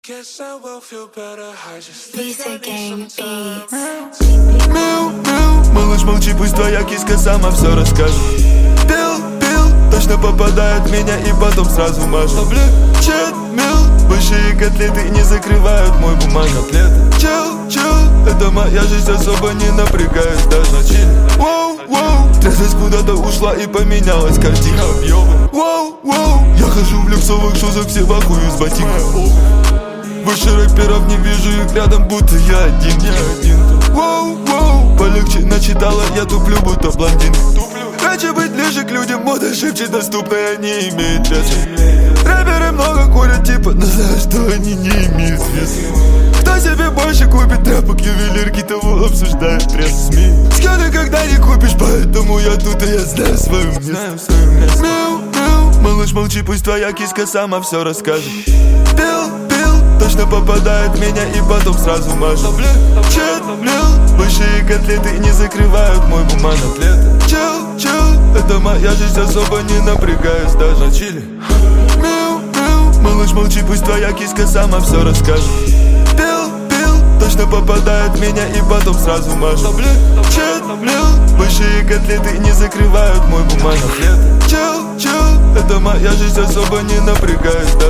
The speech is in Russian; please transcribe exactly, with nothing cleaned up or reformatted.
Lisa Gang Beats. Мяу, мяу, малыш, молчи, пусть твоя киска сама все расскажет. Пил, пил, точно попадает в меня и потом сразу мажет. Облегчет, мил, большие котлеты не закрывают мой бумажный плед. Чил, чил, это моя жизнь, особо не напрягаюсь, даже на чиле. Воу, воу, трезвость куда-то ушла и поменялась картина. Воу, воу, я хожу в люксовых шузах, все вахую с ботинков. Больше рэперов не вижу их рядом, будто я один, не один. Воу, воу, полегче начитала, я туплю, будто блондин. Хочу быть ближе к людям, мода шепчет, доступная не имеет веса. Рэперы много курят, типа, но знаю, что они не имеют веса. Кто себе больше купит тряпок, ювелирки, того обсуждает пресс СМИ. Скажи, когда не купишь, поэтому я тут, и я знаю свое место. Мяу, мяу, малыш, молчи, пусть твоя киска сама все расскажет. Пил, пил, точно попадает в меня и потом сразу мажет. Чет, мил, большие котлеты не закрывают мой бумажный плед. Чил, чил, это моя жизнь, особо не напрягаюсь, даже на чиле. Мяу, мяу, малыш, молчи, пусть твоя киска сама все расскажет. Пил, пил, точно попадает в меня и потом сразу мажет. Чет, мил, большие котлеты не закрывают мой бумажный плед. Чил, чил, это моя жизнь, особо не напрягаюсь,